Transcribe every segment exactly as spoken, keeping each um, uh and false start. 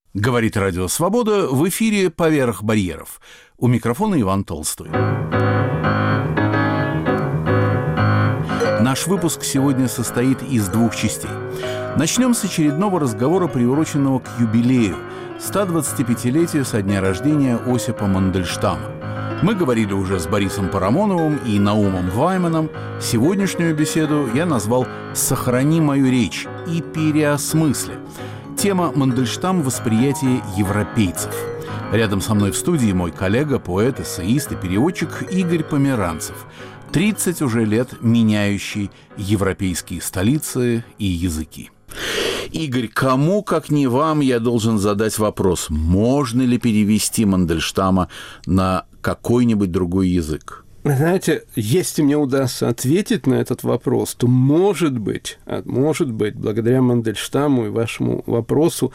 Говорит Радио Свобода, в эфире «Поверх барьеров». У микрофона Иван Толстой. Наш выпуск сегодня состоит из двух частей. Начнем с очередного разговора, приуроченного к юбилею – сто двадцатипятилетию со дня рождения Осипа Мандельштама. Мы говорили уже с Борисом Парамоновым и Наумом Вайманом. Сегодняшнюю беседу я назвал «Сохрани мою речь» и «Переосмысли». Тема «Мандельштам. Восприятие европейцев». Рядом со мной в студии мой коллега, поэт, эссеист и переводчик Игорь Померанцев. тридцать уже лет меняющий европейские столицы и языки. Игорь, кому, как не вам, я должен задать вопрос, можно ли перевести Мандельштама на какой-нибудь другой язык? Знаете, если мне удастся ответить на этот вопрос, то, может быть, может быть, благодаря Мандельштаму и вашему вопросу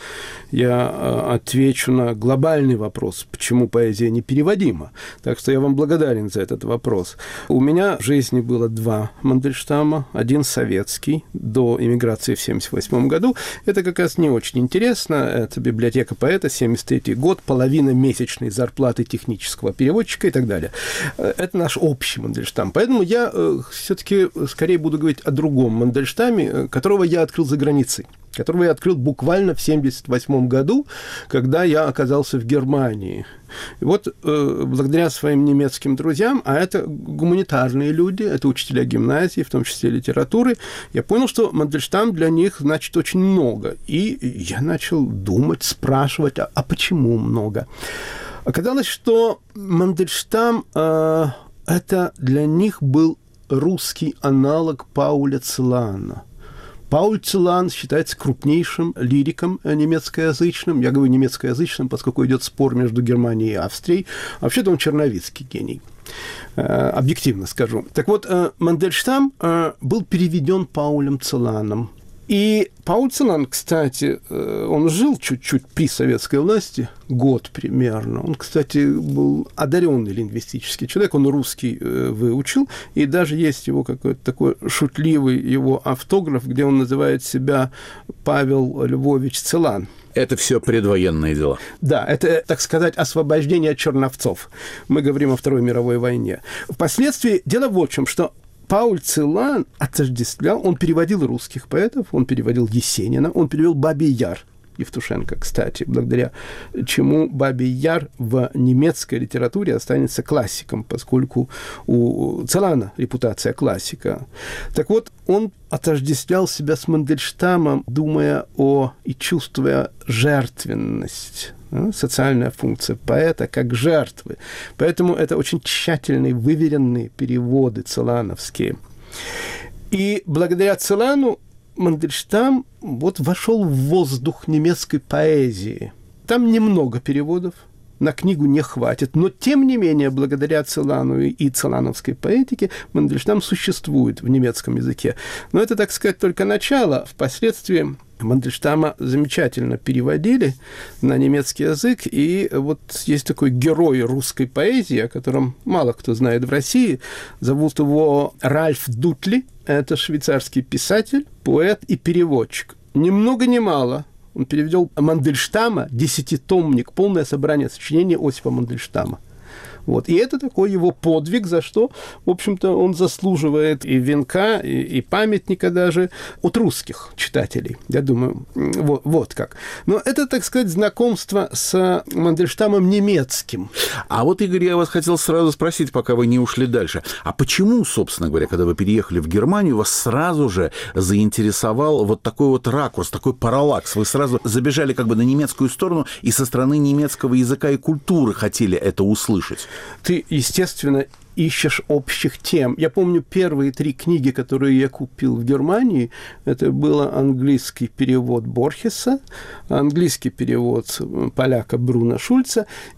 я отвечу на глобальный вопрос, почему поэзия непереводима. Так что я вам благодарен за этот вопрос. У меня в жизни было два Мандельштама. Один советский, до эмиграции в семьдесят восьмом году. Это как раз не очень интересно. Это библиотека поэта, семьдесят третий год, половина месячной зарплаты технического переводчика и так далее. Это наш общий Мандельштам. Поэтому я э, все-таки скорее буду говорить о другом Мандельштаме, которого я открыл за границей, которого я открыл буквально в семьдесят восьмом году, когда я оказался в Германии. И вот э, благодаря своим немецким друзьям, а это гуманитарные люди, это учителя гимназии, в том числе литературы, я понял, что Мандельштам для них значит очень много. И я начал думать, спрашивать, а, а почему много? Оказалось, что Мандельштам э, это для них был русский аналог Пауля Целана. Пауль Целан считается крупнейшим лириком немецкоязычным. Я говорю немецкоязычным, поскольку идет спор между Германией и Австрией. Вообще-то он черновицкий гений. Объективно скажу. Так вот, Мандельштам был переведен Паулем Целаном. И Пауль Целан, кстати, он жил чуть-чуть при советской власти, год примерно. Он, кстати, был одаренный лингвистический человек, он русский выучил, и даже есть его какой-то такой шутливый его автограф, где он называет себя Павел Львович Целан. Это все предвоенные дела. Да, это, так сказать, освобождение от черновцов. Мы говорим о Второй мировой войне. Впоследствии дело в чем, что Пауль Целан отождествлял, он переводил русских поэтов, он переводил Есенина, он перевел Бабий Яр, Евтушенко, кстати, благодаря чему Бабий Яр в немецкой литературе останется классиком, поскольку у Целана репутация классика. Так вот, он отождествлял себя с Мандельштамом, думая о и чувствуя жертвенность, социальная функция поэта как жертвы. Поэтому это очень тщательные, выверенные переводы целановские. И благодаря Целану Мандельштам вот вошел в воздух немецкой поэзии. Там немного переводов, на книгу не хватит, но тем не менее, благодаря Целану и целановской поэтике Мандельштам существует в немецком языке. Но это, так сказать, только начало. Впоследствии Мандельштама замечательно переводили на немецкий язык, и вот есть такой герой русской поэзии, о котором мало кто знает в России, зовут его Ральф Дутли, это швейцарский писатель, поэт и переводчик. Ни много ни мало он перевел Мандельштама, десятитомник, полное собрание сочинений Осипа Мандельштама. Вот. И это такой его подвиг, за что, в общем-то, он заслуживает и венка, и, и памятника даже от русских читателей. Я думаю, вот, вот как. Но это, так сказать, знакомство с Мандельштамом немецким. А вот, Игорь, я вас хотел сразу спросить, пока вы не ушли дальше. А почему, собственно говоря, когда вы переехали в Германию, вас сразу же заинтересовал вот такой вот ракурс, такой параллакс? Вы сразу забежали как бы на немецкую сторону и со стороны немецкого языка и культуры хотели это услышать? Ты, естественно, ищешь общих тем. Я помню первые три книги, которые я купил в Германии. Это был английский перевод Борхеса, английский перевод поляка Бруно Шульца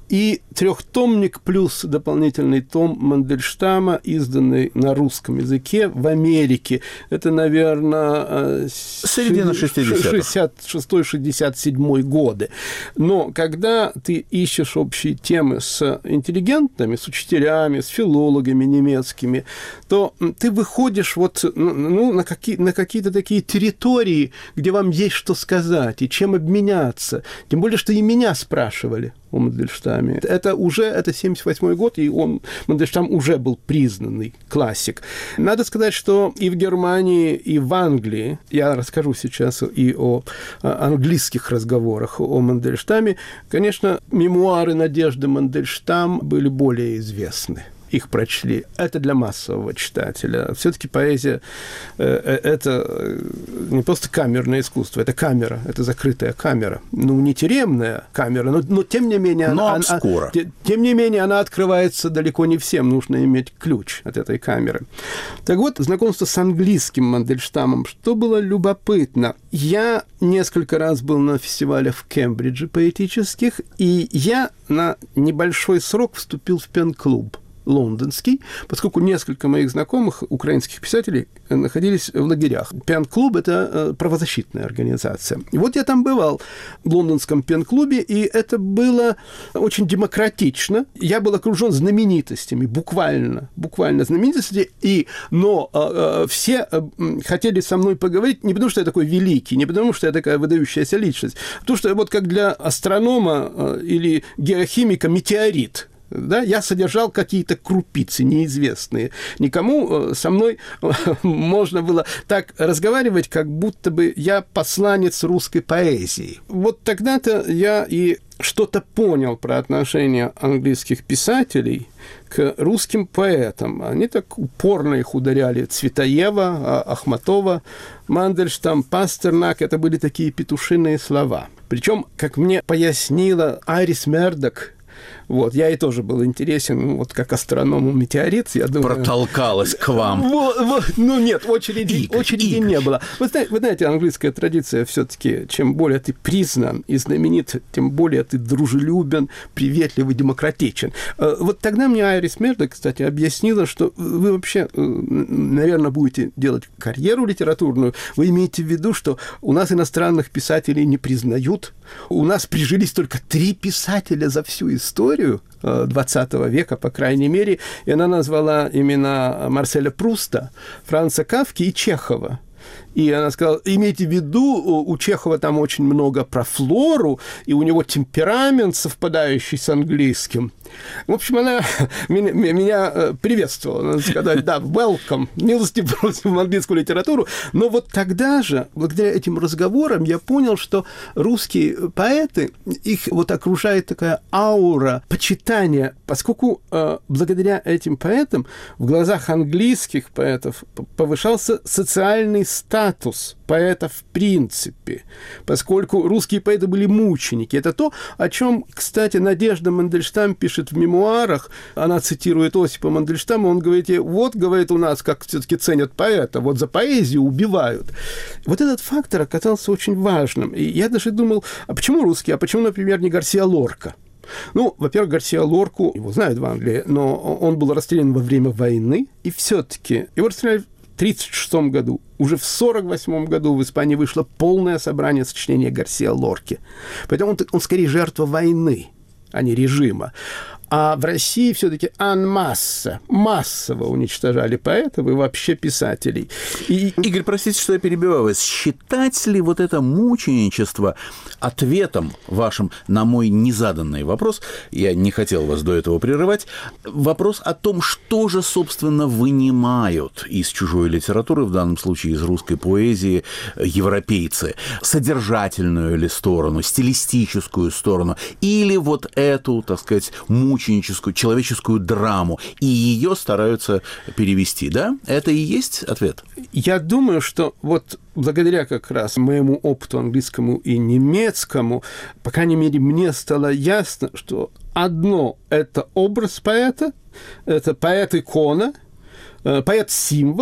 и трехтомник плюс дополнительный том Мандельштама, изданный на русском языке в Америке. Это, наверное, середина шестидесятых. шестьдесят шестой шестьдесят седьмой годы. Но когда ты ищешь общие темы с интеллигентами, с учителями, с филологами немецкими, то ты выходишь вот, ну, на, какие, на какие-то такие территории, где вам есть что сказать и чем обменяться. Тем более, что и меня спрашивали о Мандельштаме. Это уже, это семьдесят восьмой год, и он, Мандельштам уже был признанный классик. Надо сказать, что и в Германии, и в Англии, я расскажу сейчас и о английских разговорах о Мандельштаме, конечно, мемуары Надежды Мандельштам были более известны. Их прочли. Это для массового читателя. Все-таки поэзия э, – это не просто камерное искусство, это камера, это закрытая камера. Ну, не тюремная камера, но, но тем не менее… Но она, обскура. Она, тем не менее, она открывается далеко не всем. Нужно иметь ключ от этой камеры. Так вот, знакомство с английским Мандельштамом. Что было любопытно? Я несколько раз был на фестивалях в Кембридже поэтических, и я на небольшой срок вступил в пен-клуб лондонский, поскольку несколько моих знакомых украинских писателей находились в лагерях. Пен-клуб – это правозащитная организация. И вот я там бывал в лондонском пен-клубе, и это было очень демократично. Я был окружен знаменитостями, буквально, буквально знаменитостями, и, но э, все э, хотели со мной поговорить не потому, что я такой великий, не потому, что я такая выдающаяся личность, а потому что вот как для астронома э, или геохимика метеорит. Да, я содержал какие-то крупицы неизвестные. Никому со мной можно было так разговаривать, как будто бы я посланец русской поэзии. Вот тогда-то я и что-то понял про отношение английских писателей к русским поэтам. Они так упорно их ударяли. Цветаева, Ахматова, Мандельштам, Пастернак. Это были такие петушиные слова. Причем, как мне пояснила Айрис Мердок, вот, я ей тоже был интересен, вот как астроному метеорит, я думаю... Протолкалась к вам. Вот, вот, ну нет, очереди, Игорь, очереди Игорь. не было. Вы знаете, вы знаете, английская традиция все-таки, чем более ты признан и знаменит, тем более ты дружелюбен, приветлив и демократичен. Вот тогда мне Айрис Мердок, кстати, объяснила, что вы вообще, наверное, будете делать карьеру литературную, вы имеете в виду, что у нас иностранных писателей не признают, у нас прижились только три писателя за всю историю двадцатого века, по крайней мере, и она назвала имена Марселя Пруста, Франца Кафки и Чехова. И она сказала, имейте в виду, у Чехова там очень много про флору, и у него темперамент, совпадающий с английским. В общем, она меня, меня приветствовала, надо сказать, да, welcome, милости просим в английскую литературу. Но вот тогда же, благодаря этим разговорам, я понял, что русские поэты, их вот окружает такая аура почитания, поскольку э, благодаря этим поэтам в глазах английских поэтов повышался социальный статус поэта в принципе, поскольку русские поэты были мученики. Это то, о чем, кстати, Надежда Мандельштам пишет в мемуарах. Она цитирует Осипа Мандельштама, он говорит ей, вот, говорит, у нас как все-таки ценят поэта, вот за поэзию убивают. Вот этот фактор оказался очень важным. И я даже думал, а почему русские, а почему, например, не Гарсиа Лорка? Ну, во-первых, Гарсиа Лорку, его знают в Англии, но он был расстрелян во время войны, и все-таки его расстреляли в тридцать шестом году. Уже в сорок восьмом году в Испании вышло полное собрание сочинения Гарсиа Лорки. Поэтому он, он скорее жертва войны, а не режима. А в России все-таки анмасса, массово уничтожали поэтов и вообще писателей. И... Игорь, простите, что я перебиваю вас. Считать ли вот это мученичество ответом вашим на мой незаданный вопрос, я не хотел вас до этого прерывать, вопрос о том, что же, собственно, вынимают из чужой литературы, в данном случае из русской поэзии, европейцы, содержательную ли сторону, стилистическую сторону, или вот эту, так сказать, мученичество, мученическую, человеческую драму, и ее стараются перевести, да? Это и есть ответ? Я думаю, что вот благодаря как раз моему опыту английскому и немецкому, по крайней мере, мне стало ясно, что одно – это образ поэта, это поэт-икона, поэт-символ,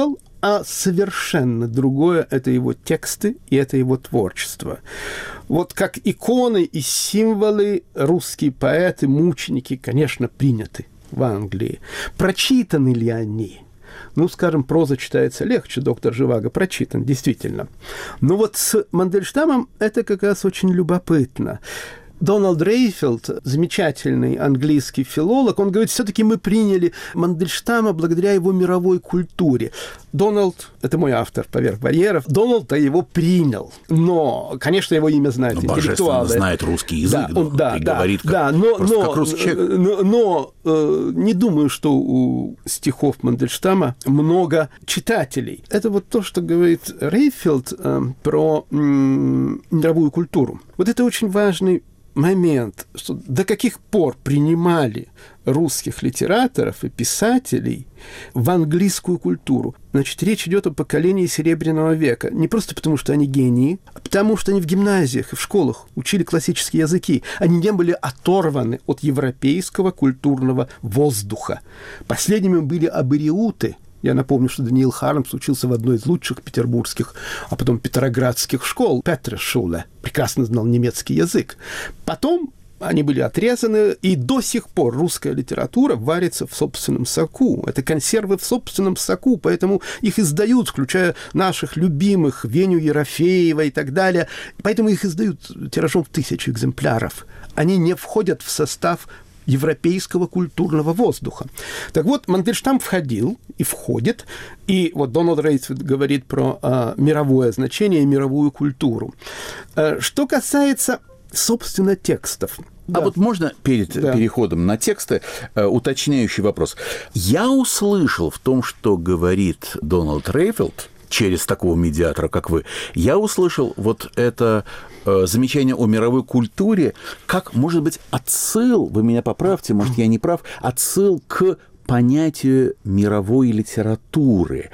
а совершенно другое – это его тексты и это его творчество. Вот как иконы и символы русские поэты, мученики, конечно, приняты в Англии. Прочитаны ли они? Ну, скажем, проза читается легче, доктор Живаго прочитан, действительно. Но вот с Мандельштамом это как раз очень любопытно. Дональд Рейфилд, замечательный английский филолог, он говорит, все-таки мы приняли Мандельштама благодаря его мировой культуре. Дональд, это мой автор «Поверх барьеров», Дональд-то его принял. Но, конечно, его имя знают но интеллектуалы. Божественно знает русский язык, да, он, да, и да, говорит как, да, но, но, как русский человек. Но, но э, не думаю, что у стихов Мандельштама много читателей. Это вот то, что говорит Рейфилд э, про э, мировую культуру. Вот это очень важный момент, что до каких пор принимали русских литераторов и писателей в английскую культуру. Значит, речь идет о поколении Серебряного века. Не просто потому, что они гении, а потому, что они в гимназиях и в школах учили классические языки. Они не были оторваны от европейского культурного воздуха. Последними были абориуты. Я напомню, что Даниил Хармс учился в одной из лучших петербургских, а потом петроградских школ, Петршуле, прекрасно знал немецкий язык. Потом они были отрезаны, и до сих пор русская литература варится в собственном соку. Это консервы в собственном соку, поэтому их издают, включая наших любимых, Веню Ерофеева и так далее. Поэтому их издают тиражом в тысячу экземпляров. Они не входят в состав европейского культурного воздуха. Так вот, Мандельштам входил и входит, и вот Дональд Рейфилд говорит про э, мировое значение и мировую культуру. Э, что касается, собственно, текстов. А да. вот можно перед да. переходом на тексты э, уточняющий вопрос. Я услышал в том, что говорит Дональд Рейфилд, через такого медиатора, как вы, я услышал вот это э, замечание о мировой культуре, как, может быть, отсыл, вы меня поправьте, может, я не прав, отсыл к понятию мировой литературы.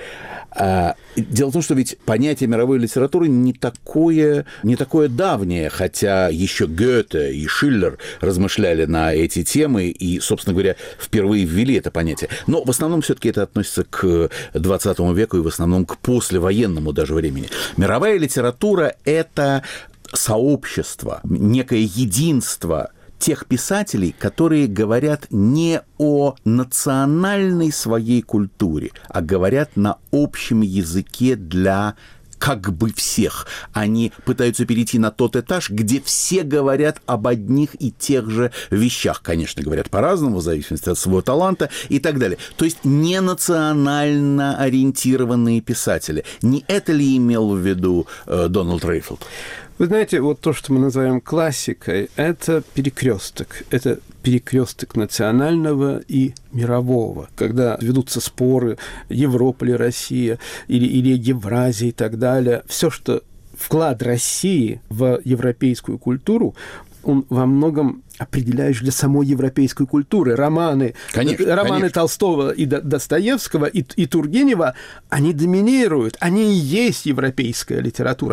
А, дело в том, что ведь понятие мировой литературы не такое, не такое давнее, хотя еще Гёте и Шиллер размышляли на эти темы и, собственно говоря, впервые ввели это понятие. Но в основном все-таки это относится к двадцатому веку и в основном к послевоенному даже времени. Мировая литература – это сообщество, некое единство тех писателей, которые говорят не о национальной своей культуре, а говорят на общем языке для как бы всех. Они пытаются перейти на тот этаж, где все говорят об одних и тех же вещах. Конечно, говорят по-разному, в зависимости от своего таланта и так далее. То есть не национально ориентированные писатели. Не это ли имел в виду э, Дональд Рейфилд? Вы знаете, вот то, что мы называем классикой, это перекресток. Это перекресток национального и мирового. Когда ведутся споры Европа ли Россия, или, или Евразия и так далее, все, что вклад России в европейскую культуру, он во многом определяющий для самой европейской культуры. Романы, конечно, романы конечно. Толстого и Достоевского, и, и Тургенева, они доминируют, они и есть европейская литература.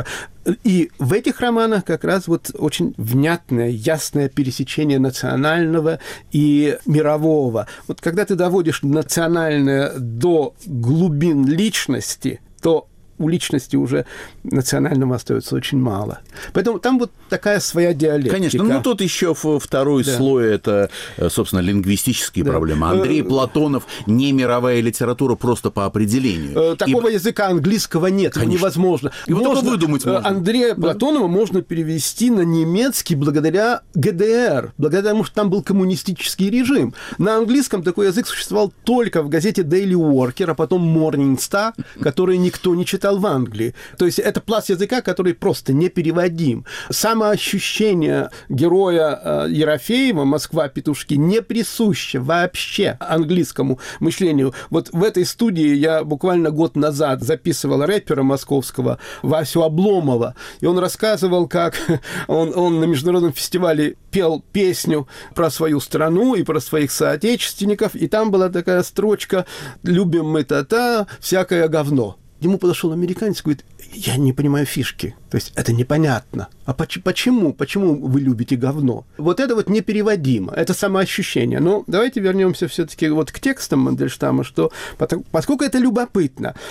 И в этих романах как раз вот очень внятное, ясное пересечение национального и мирового. Вот когда ты доводишь национальное до глубин личности, то у личности уже национального остается очень мало. Поэтому там вот такая своя диалектика. Конечно. Ну, тут еще второй да. слой – это, собственно, лингвистические да. проблемы. Андрей Платонов – не мировая литература просто по определению. Такого и... языка английского нет. Конечно. Невозможно. Его можно... только выдумать можно. Андрея да. Платонова можно перевести на немецкий благодаря гэ дэ эр, благодаря тому, что там был коммунистический режим. На английском такой язык существовал только в газете Daily Worker, а потом Morning Star, который никто не читал в Англии. То есть это пласт языка, который просто непереводим. Самоощущение героя э, Ерофеева «Москва-петушки» не присуще вообще английскому мышлению. Вот в этой студии я буквально год назад записывал рэпера московского Васю Обломова, и он рассказывал, как он, он на международном фестивале пел песню про свою страну и про своих соотечественников, и там была такая строчка «Любим мы та-та, всякое говно». Ему подошел американец и говорит: я не понимаю фишки. То есть это непонятно. А почему? Почему вы любите говно? Вот это вот непереводимо. Это самоощущение. Но давайте вернемся все-таки вот к текстам Мандельштама, что, поскольку это любопытно.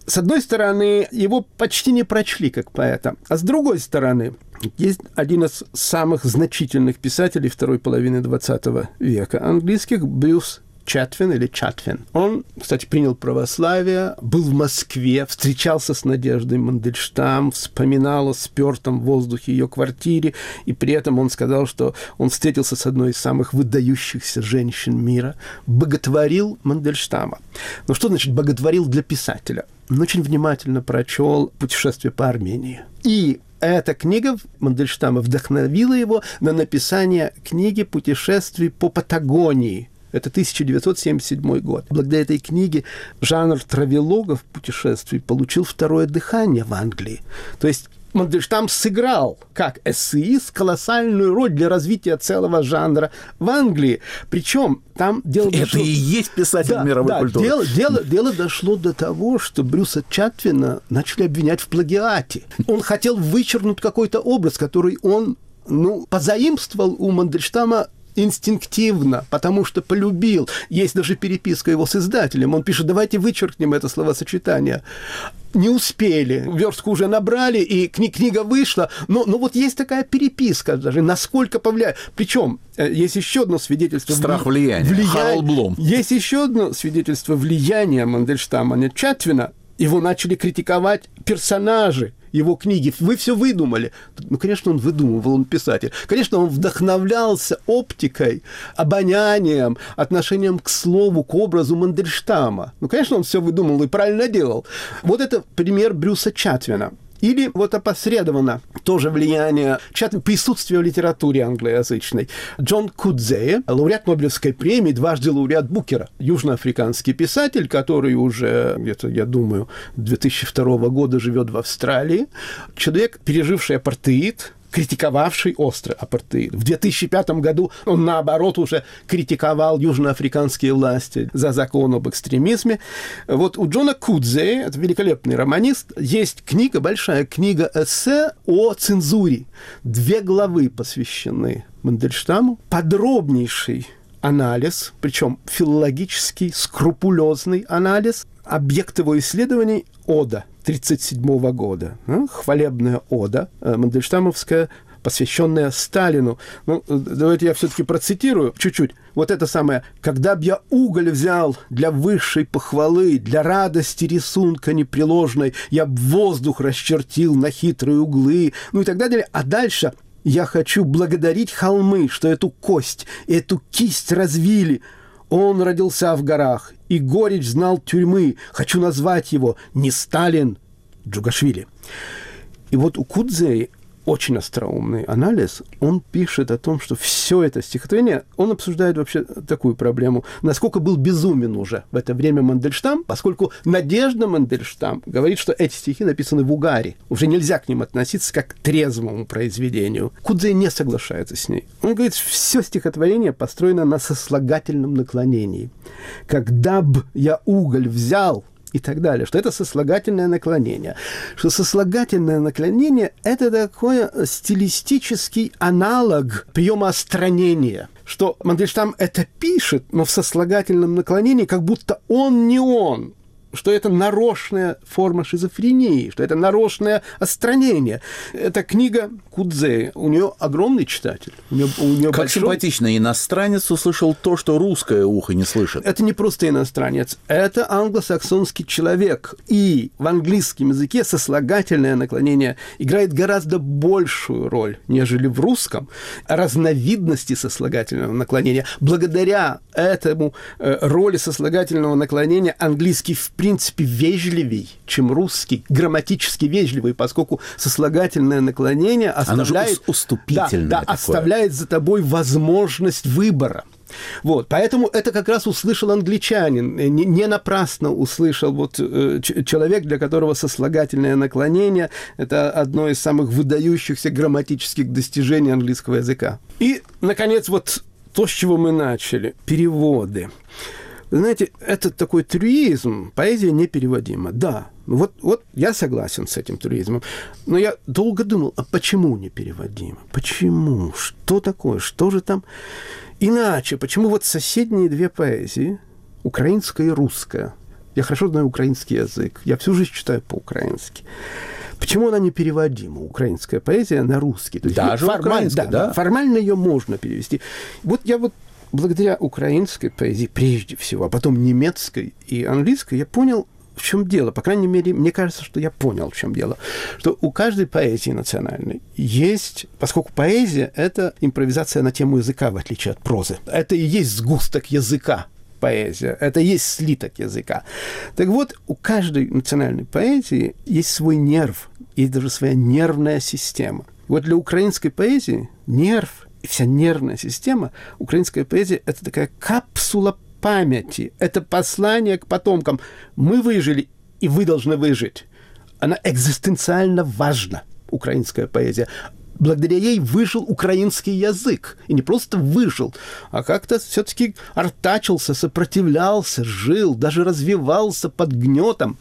с одной стороны, его почти не прочли как поэта, а с другой стороны, есть один из самых значительных писателей второй половины двадцатого века английских, Брюс Чатвин или Чатвин. Он, кстати, принял православие, был в Москве, встречался с Надеждой Мандельштам, вспоминал о спёртом воздухе ее квартире, и при этом он сказал, что он встретился с одной из самых выдающихся женщин мира, боготворил Мандельштама. Но что значит боготворил для писателя? Он очень внимательно прочел «Путешествие по Армении». И эта книга Мандельштама вдохновила его на написание книги «Путешествий по Патагонии». Это тысяча девятьсот семьдесят седьмой год. Благодаря этой книге жанр травелогов путешествий получил второе дыхание в Англии. То есть Мандельштам сыграл, как эссеист, колоссальную роль для развития целого жанра в Англии. Причем там дело Это дошло... и есть писатель да, мировой да, культуры. Дело, дело, дело дошло до того, что Брюса Чатвина начали обвинять в плагиате. Он хотел вычеркнуть какой-то образ, который он ну, позаимствовал у Мандельштама инстинктивно, потому что полюбил. Есть даже переписка его с издателем. Он пишет, давайте вычеркнем это словосочетание. Не успели. Верстку уже набрали, и кни- книга вышла. Но, но вот есть такая переписка даже, насколько повлияет. Причем есть еще одно свидетельство... Страх влияния. влияния. Харальд Блум. Есть еще одно свидетельство влияния Мандельштама на Чатвина. Его начали критиковать персонажи его книги. Вы все выдумали. Ну, конечно, он выдумывал, он писатель. Конечно, он вдохновлялся оптикой, обонянием, отношением к слову, к образу Мандельштама. Ну, конечно, он все выдумал и правильно делал. Вот это пример Брюса Чатвина. Или вот опосредованно тоже влияние Чатвина, присутствие в литературе англоязычной. Джон Кудзее, лауреат Нобелевской премии, дважды лауреат Букера, южноафриканский писатель, который уже где-то, я думаю, две тысячи второго года живет в Австралии. Человек, переживший апартеид, критиковавший остро апартеид. В две тысячи пятом году он, наоборот, уже критиковал южноафриканские власти за закон об экстремизме. Вот у Джона Кудзе, это великолепный романист, есть книга, большая книга эссе о цензуре. Две главы посвящены Мандельштаму. Подробнейший анализ, причем филологический, скрупулезный анализ. Объект его исследований – ода тридцать седьмого года. Хвалебная ода мандельштамовская, посвященная Сталину. Ну, давайте я все-таки процитирую чуть-чуть. Вот это самое. «Когда б я уголь взял для высшей похвалы, для радости рисунка непреложной, я б воздух расчертил на хитрые углы», ну и так далее. А дальше «я хочу благодарить холмы, что эту кость, эту кисть развили». Он родился в горах, и горечь знал тюрьмы. Хочу назвать его не Сталин, Джугашвили. И вот у Кудзеи очень остроумный анализ. Он пишет о том, что все это стихотворение, он обсуждает вообще такую проблему, насколько был безумен уже в это время Мандельштам, поскольку Надежда Мандельштам говорит, что эти стихи написаны в угаре. Уже нельзя к ним относиться как к трезвому произведению. Кудзей не соглашается с ней. Он говорит, все стихотворение построено на сослагательном наклонении. «Когда б я уголь взял», и так далее, что это сослагательное наклонение. Что сослагательное наклонение – это такой стилистический аналог приема остранения. Что Мандельштам это пишет, но в сослагательном наклонении, как будто он не он. Что это нарочная форма шизофрении, что это нарочное отстранение. Эта книга Кудзея, у нее огромный читатель. У нее, у нее как большой... симпатично, иностранец услышал то, что русское ухо не слышит. Это не просто иностранец, это англосаксонский человек. И в английском языке сослагательное наклонение играет гораздо большую роль, нежели в русском. Разновидности сослагательного наклонения. Благодаря этому э, роли сослагательного наклонения английский в в принципе вежливей, чем русский, грамматически вежливый, поскольку сослагательное наклонение оставляет, уступительное да, да, оставляет за тобой возможность выбора. Вот, поэтому это как раз услышал англичанин, не, не напрасно услышал вот, э, человек, для которого сослагательное наклонение – это одно из самых выдающихся грамматических достижений английского языка. И, наконец, вот то, с чего мы начали – переводы. Вы знаете, это такой трюизм, поэзия непереводима. Да, вот, вот я согласен с этим трюизмом, но я долго думал, а почему непереводимо? Почему? Что такое? Что же там иначе? Почему вот соседние две поэзии, украинская и русская, Я хорошо знаю украинский язык. Я всю жизнь читаю по-украински. Почему она не переводима, украинская поэзия, на русский? То есть, Даже ну, формально, да, да? формально ее можно перевести. Вот я вот благодаря украинской поэзии прежде всего, а потом немецкой и английской, я понял, в чем дело. По крайней мере, мне кажется, что я понял, в чем дело. Что у каждой поэзии национальной есть, поскольку поэзия – это импровизация на тему языка, в отличие от прозы. Это и есть сгусток языка. Поэзия. Это и есть слиток языка. Так вот, у каждой национальной поэзии есть свой нерв, есть даже своя нервная система. Вот для украинской поэзии нерв и вся нервная система, украинская поэзия – это такая капсула памяти, это послание к потомкам. Мы выжили, и вы должны выжить. Она экзистенциально важна, украинская поэзия. Благодаря ей выжил украинский язык. И не просто выжил, а как-то все-таки артачился, сопротивлялся, жил, даже развивался под гнетом.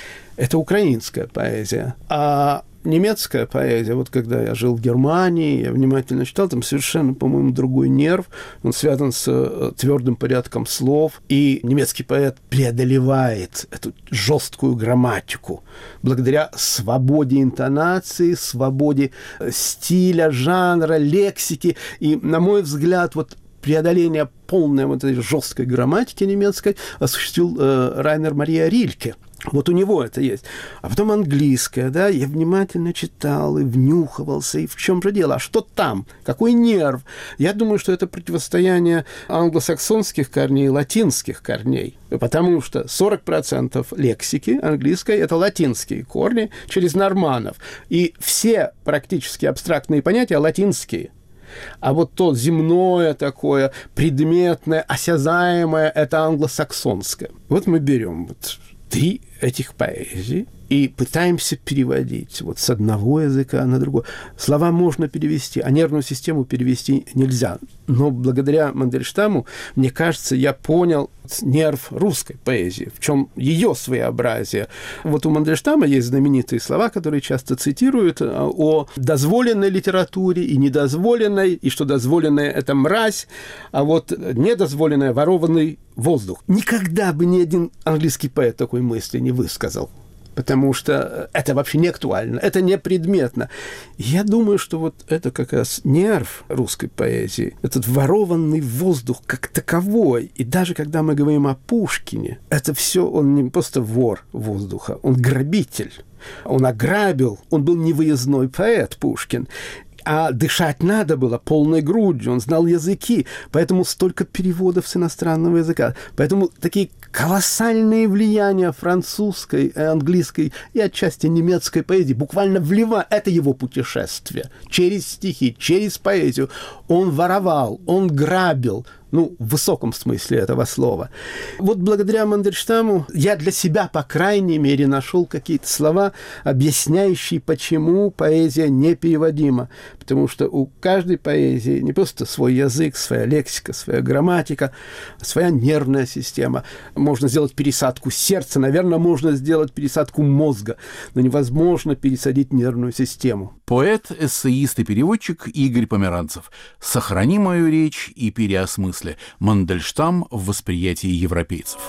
Это украинская поэзия. А немецкая поэзия, вот когда я жил в Германии, я внимательно читал, там совершенно, по-моему, другой нерв. Он связан с твердым порядком слов. И немецкий поэт преодолевает эту жесткую грамматику благодаря свободе интонации, свободе стиля, жанра, лексики. И, на мой взгляд, вот преодоление полной вот этой жесткой грамматики немецкой осуществил э, Райнер Мария Рильке. Вот у него это есть. А потом английская, да, я внимательно читал и внюхивался, и в чем же дело? А что там? Какой нерв? Я думаю, что это противостояние англосаксонских корней и латинских корней, потому что сорок процентов лексики английской – это латинские корни через норманнов, и все практически абстрактные понятия латинские. А вот то земное такое, предметное, осязаемое – это англосаксонское. Вот мы берем вот три этих поэзий и пытаемся переводить вот с одного языка на другой. Слова можно перевести, а нервную систему перевести нельзя. Но благодаря Мандельштаму, мне кажется, я понял нерв русской поэзии, в чем ее своеобразие. Вот у Мандельштама есть знаменитые слова, которые часто цитируют о дозволенной литературе и недозволенной, и что дозволенное – это мразь, а вот недозволенное – ворованный воздух. Никогда бы ни один английский поэт такой мысли не высказал, потому что это вообще не актуально, это не предметно. Я думаю, что вот это как раз нерв русской поэзии, этот ворованный воздух как таковой. И даже когда мы говорим о Пушкине, это все он не просто вор воздуха, он грабитель. Он ограбил, он был невыездной поэт Пушкин. А дышать надо было полной грудью, он знал языки, поэтому столько переводов с иностранного языка. Поэтому такие колоссальные влияния французской, английской и отчасти немецкой поэзии буквально вливают. Это его путешествие через стихи, через поэзию. Он воровал, он грабил, ну, в высоком смысле этого слова. Вот благодаря Мандельштаму я для себя, по крайней мере, нашел какие-то слова, объясняющие, почему поэзия непереводима. Потому что у каждой поэзии не просто свой язык, своя лексика, своя грамматика, а своя нервная система. Можно сделать пересадку сердца, наверное, можно сделать пересадку мозга, но невозможно пересадить нервную систему. Поэт, эссеист и переводчик Игорь Померанцев. «Сохрани мою речь и переосмысли». Мандельштам в восприятии европейцев.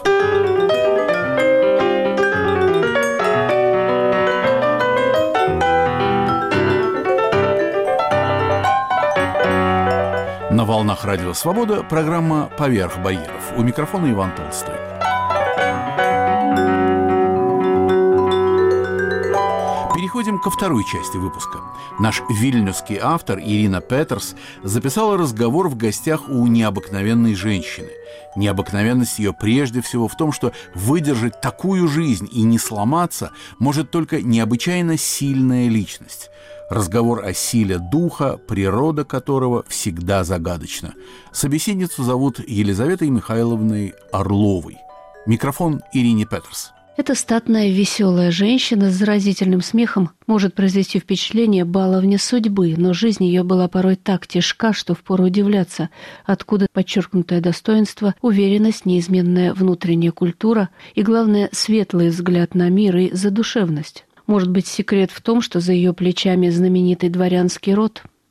На волнах Радио Свобода программа «Поверх барьеров». У микрофона Иван Толстой. Переходим ко второй части выпуска. Наш вильнюсский автор Ирина Петерс записала разговор в гостях у необыкновенной женщины. Необыкновенность ее прежде всего в том, что выдержать такую жизнь и не сломаться может только необычайно сильная личность. Разговор о силе духа, природа которого всегда загадочна. Собеседницу зовут Елизаветой Михайловной Орловой. Микрофон Ирине Петерс. Эта статная, веселая женщина с заразительным смехом может произвести впечатление баловни судьбы, но жизнь ее была порой так тяжка, что впору удивляться, откуда подчеркнутое достоинство, уверенность, неизменная внутренняя культура и, главное, светлый взгляд на мир и задушевность. Может быть, секрет в том, что за ее плечами знаменитый дворянский род?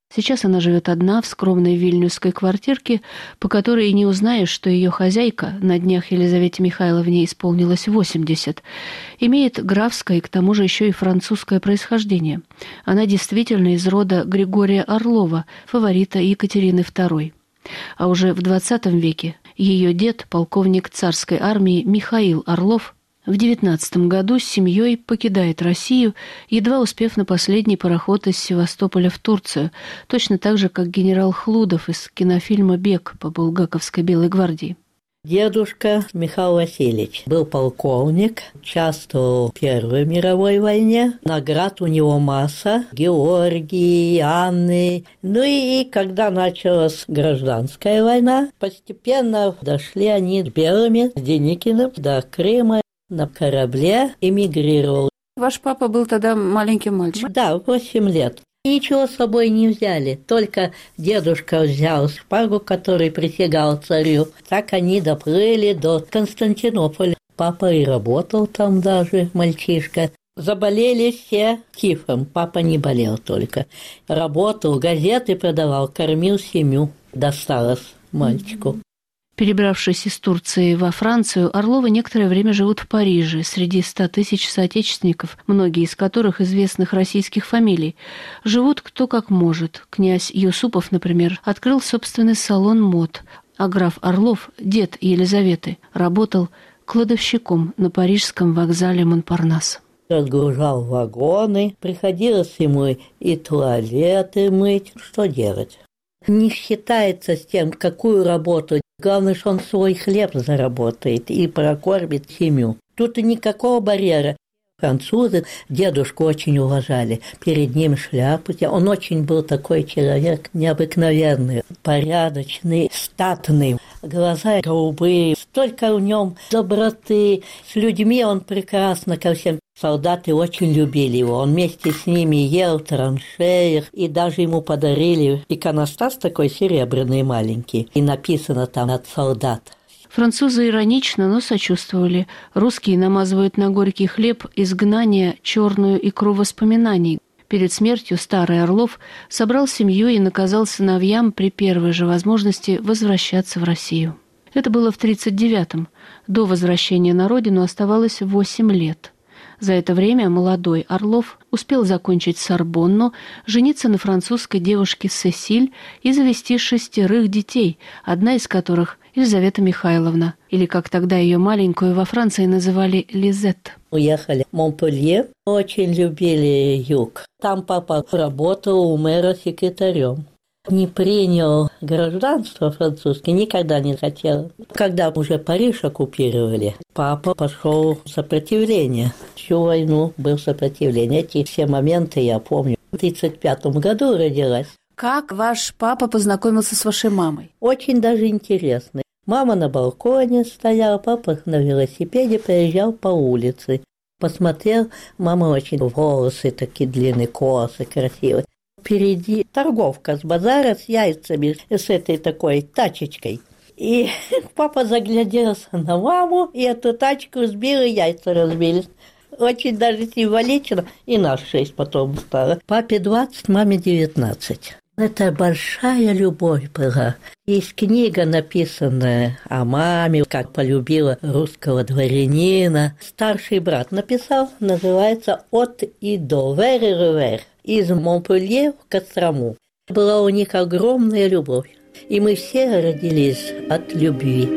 Сейчас она живет одна в скромной вильнюсской квартирке, по которой и не узнаешь, что ее хозяйка, на днях Елизавете Михайловне исполнилось восемьдесят, имеет графское и к тому же еще и французское происхождение. Она действительно из рода Григория Орлова, фаворита Екатерины второй. А уже в двадцатом веке ее дед, полковник царской армии Михаил Орлов, в девятнадцатом году с семьей покидает Россию, едва успев на последний пароход из Севастополя в Турцию, точно так же, как генерал Хлудов из кинофильма «Бег» по булгаковской Белой гвардии. Дедушка Михаил Васильевич был полковник, участвовал в Первой мировой войне. Наград у него масса. Георгий, Анны. Ну и когда началась гражданская война, постепенно дошли они с белыми, с Деникиным до Крыма. На корабле эмигрировал. Ваш папа был тогда маленьким мальчиком? Да, восемь лет. Ничего с собой не взяли, только дедушка взял шпагу, который присягал царю. Так они доплыли до Константинополя. Папа и работал там даже, мальчишка. Заболели все тифом, папа не болел только. Работал, газеты продавал, кормил семью. Досталось мальчику. Перебравшись из Турции во Францию, Орловы некоторое время живут в Париже, среди ста тысяч соотечественников, многие из которых известных российских фамилий. Живут кто как может. Князь Юсупов, например, открыл собственный салон мод, а граф Орлов, дед Елизаветы, работал кладовщиком на парижском вокзале Монпарнас. Разгружал вагоны, приходилось ему и туалеты мыть. Что делать? Не считается с тем, какую работу. Главное, что он свой хлеб заработает и прокормит семью. Тут и никакого барьера. Французы дедушку очень уважали. Перед ним шляпу. Он очень был такой человек необыкновенный, порядочный, статный. Глаза голубые. Столько в нем доброты. С людьми он прекрасно ко всем. Солдаты очень любили его. Он вместе с ними ел в траншеях. И даже ему подарили иконостас такой серебряный маленький. И написано там «От солдат». Французы иронично, но сочувствовали. Русские намазывают на горький хлеб изгнания черную икру воспоминаний. Перед смертью старый Орлов собрал семью и наказал сыновьям при первой же возможности возвращаться в Россию. Это было в тридцать девятом. До возвращения на родину оставалось восемь лет. За это время молодой Орлов успел закончить Сорбонну, жениться на французской девушке Сесиль и завести шестерых детей, одна из которых – Елизавета Михайловна, или, как тогда ее маленькую во Франции называли, Лизет. Уехали в Монпелье, очень любили юг. Там папа работал у мэра секретарем. Не принял гражданство французское, никогда не хотел. Когда уже Париж оккупировали, папа пошел в сопротивление. Всю войну был сопротивление. Эти все моменты я помню. В тридцать пятом году родилась. Как ваш папа познакомился с вашей мамой? Очень даже интересно. Мама на балконе стояла, папа на велосипеде проезжал по улице. Посмотрел, мама очень волосы такие длинные, косы красивые. Впереди торговка с базара с яйцами, с этой такой тачечкой. И папа загляделся на маму, и эту тачку сбил, и яйца разбились. Очень даже символично, и нас шесть потом стало. Папе двадцать, маме девятнадцать. Это большая любовь была. Есть книга, написанная о маме, как полюбила русского дворянина. Старший брат написал, называется «От и до, вер и ревер». Из Монпелье в Кострому. Была у них огромная любовь. И мы все родились от любви.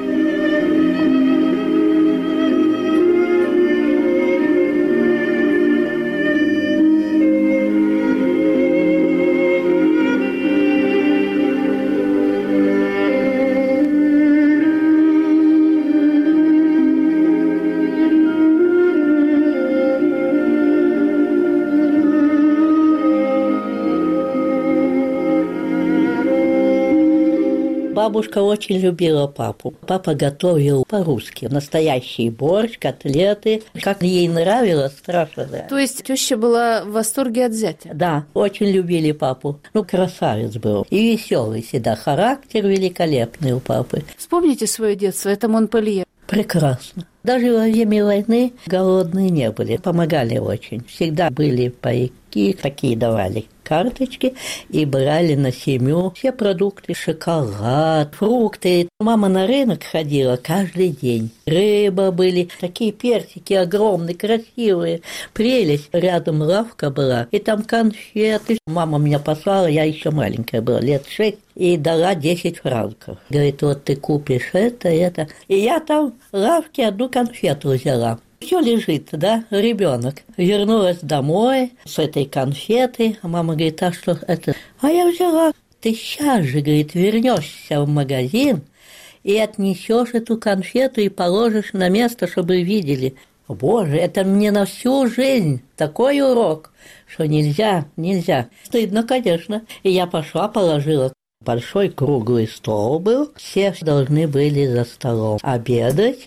Бабушка очень любила папу. Папа готовил по-русски. Настоящий борщ, котлеты. Как ей нравилось, страшно. Да. То есть теща была в восторге от зятя? Да, очень любили папу. Ну, красавец был. И веселый всегда. Характер великолепный у папы. Вспомните свое детство, это Монпелье. Прекрасно. Даже во время войны голодные не были. Помогали очень. Всегда были пайки, такие давали. карточки и брали на семью все продукты, шоколад, фрукты. Мама на рынок ходила каждый день. Рыба были, такие персики огромные, красивые. Прелесть. Рядом лавка была, и там конфеты. Мама меня послала, я еще маленькая была, лет шесть, и дала десять франков. Говорит, вот ты купишь это, это. И я там в лавке одну конфету взяла. Все лежит, да, ребенок. Вернулась домой с этой конфетой. А мама говорит, а что это? А я взяла. Ты сейчас же, говорит, вернешься в магазин и отнесешь эту конфету и положишь на место, чтобы видели. Боже, это мне на всю жизнь такой урок, что нельзя, нельзя. Стыдно, конечно. И я пошла, положила. Большой круглый стол был, все должны были за столом обедать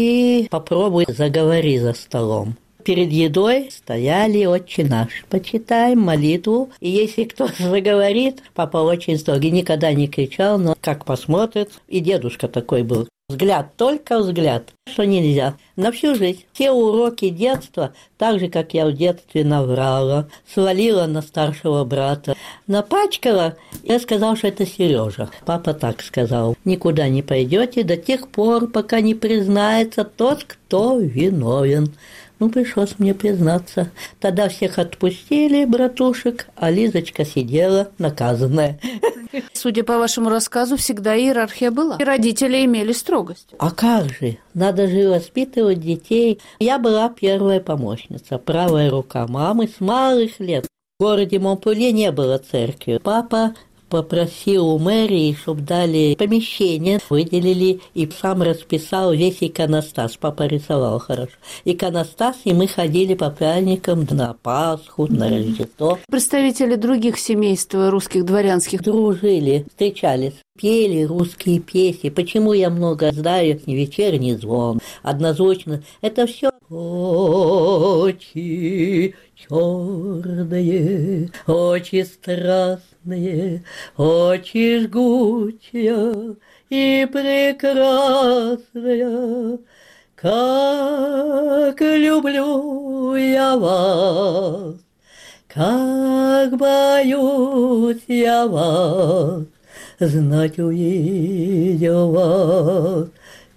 и попробуй заговори за столом. Перед едой стояли «Отче наш». Почитаем молитву, и если кто-то заговорит, папа очень строгий, никогда не кричал, но как посмотрит, и дедушка такой был. Взгляд, только взгляд, что нельзя. На всю жизнь. Все уроки детства, так же, как я в детстве наврала, свалила на старшего брата, напачкала. Я сказал, что это Сережа. Папа так сказал. Никуда не пойдете до тех пор, пока не признается тот, кто виновен. Ну, пришлось мне признаться. Тогда всех отпустили, братушек, а Лизочка сидела наказанная. Судя по вашему рассказу, всегда иерархия была. И родители имели строгость. А как же? Надо же воспитывать детей. Я была первая помощница, правая рука мамы с малых лет. В городе Монпелье не было церкви. Папа попросил у мэрии, чтобы дали помещение, выделили, и сам расписал весь иконостас. Папа рисовал хорошо. Иконостас, и мы ходили по праздникам на Пасху, на Рождество. Представители других семейств русских дворянских дружили, встречались, пели русские песни. Почему я много знаю? Вечерний звон, однозвучно. Это все очи черные, очи страстные, очи жгучие и прекрасные. Как люблю я вас, как боюсь я вас, знать увидел вас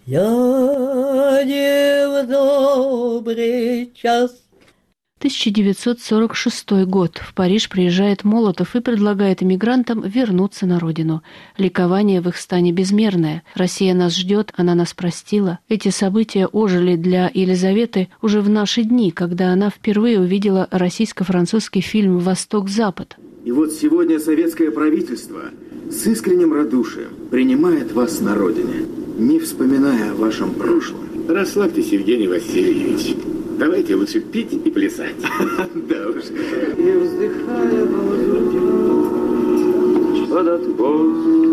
я не в добрый час. тысяча девятьсот сорок шестой год. В Париж приезжает Молотов и предлагает эмигрантам вернуться на родину. Ликование в их стане безмерное. Россия нас ждет, она нас простила. Эти события ожили для Елизаветы уже в наши дни, когда она впервые увидела российско-французский фильм «Восток-Запад». И вот сегодня советское правительство с искренним радушием принимает вас на родине, не вспоминая о вашем прошлом. Расслабьтесь, Евгений Васильевич. Давайте лучше пить и плясать. Да уж. И вздыхая под отбой,